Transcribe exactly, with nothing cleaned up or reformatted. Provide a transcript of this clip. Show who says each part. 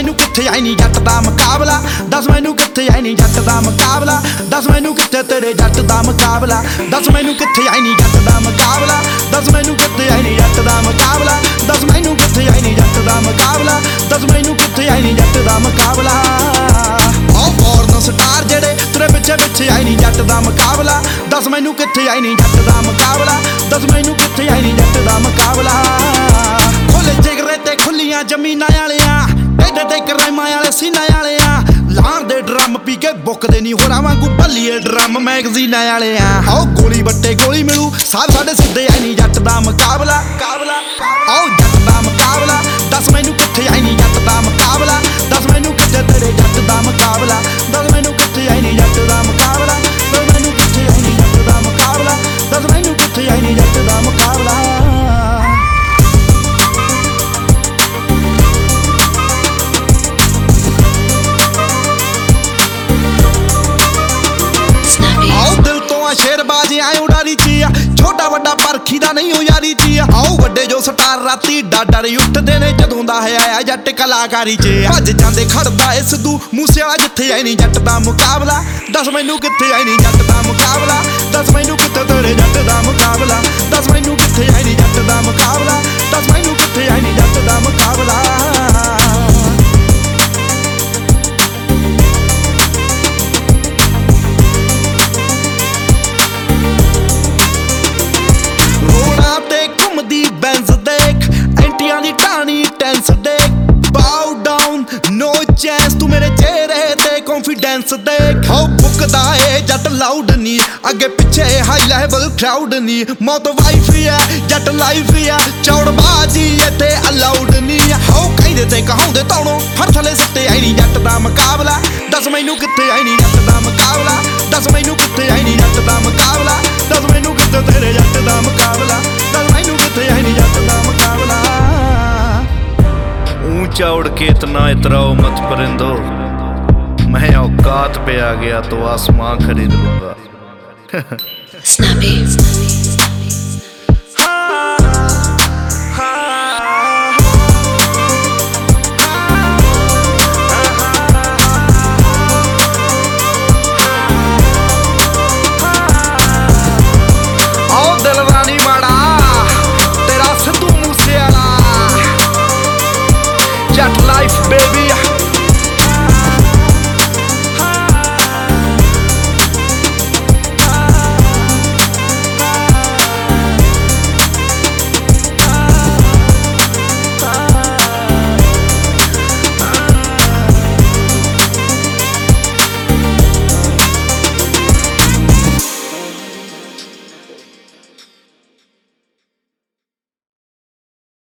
Speaker 1: मैनू कित्थे आई नी जट दा मुकाबला, दस मैनू कित्थे आई नी जट दा मुकाबला, दस मैनू कित्थे तेरे जट दा मुकाबला, दस मैनू कित्थे आई नी जट दा मुकाबला, दस मैनू कित्थे आई नी जट दा मुकाबला, दस मैनू कित्थे आई नी जट दा मुकाबला, दस मैनू कित्थे आई नी जट दा मुकाबला। ओ फॉरन स्टार जेड़े तेरे पिछे पिछे आई नी जट दा मुकाबला, दस मैनू कित्थे आई नी जट दा मुकाबला, दस मैनू कित्थे आई नी जट दा मुकाबला। खोले जिगरे ते खुलियां जमीनां आलियां, टेढ़े ते करैमां आले सीनां आलियां, लाण दे ड्रम पी के बुकदे नी होरां वांगू भल्लीए ड्रम मैगजीनां आलियां। आओ गोली बट्टे गोली मिलू सारे साडे सिद्धे आई नी जट दा मुकाबला, काबला आओ जट दा मुकाबला, दस मैनू कित्थे आई नी जट दा मुकाबला, दस मैनू कित्थे तेरे जट दा मुकाबला, दस मैनू कित्थे आई नी जट दा मुकाबला, दस मैनू कित्थे आई नी जट दा मुकाबला, दस मैनू कित्थे आई नी जट दा मुकाबला। शेरबाजी आए उड़ारी चिया, छोटा वड्डा परखी दा नहीं हो यारी चिया। आओ वड्डे जो स्टार राती डाडर उठदे ने जदों दा है आया जट कलाकारी च। भज जांदे खड़दा ए सिद्धू मूसे वाला जिथे आई नी जट दा मुकाबला, दस मैनू कित्थे आई नी जट दा मुकाबला, दस मैनू कित्थे तेरे जट दा मुकाबला, दस मैनू कित्थे आई नी जट दा मुकाबला, दस मैनू कित्थे आई नी जट दा मुकाबला। तू मेरे चेहरे ते कॉन्फिडेंस देख, हो बुकदा ए जट लाउड नी, अगे पिछे हाई लेवल क्राउड नी। मौत वाइफ है जट लाइफ है, चौड़बाजी इत्थे अलाउड नी। हो कहंदे ते कहाउंदे तौणों हर थले सट्टे आई नी जट दा मुकाबला, दस मैनू कित्थे आई नी जट दा मुकाबला, दस मैनू कित्थे आई नी जट दा मुकाबला, दस मैनू कित्थे तेरे जट दा मुकाबला, दस मैनू कित्थे आई नी जट दा मुकाबला।
Speaker 2: ऊंचा उड़ के इतना इतराओ मत परिंदो, मैं औकात पे आ गया तो आसमां खरीद लूंगा।
Speaker 1: आओ दिल रानी माड़ा तेरा सिद्धू मूसे वाला, जट लाइफ बेबी।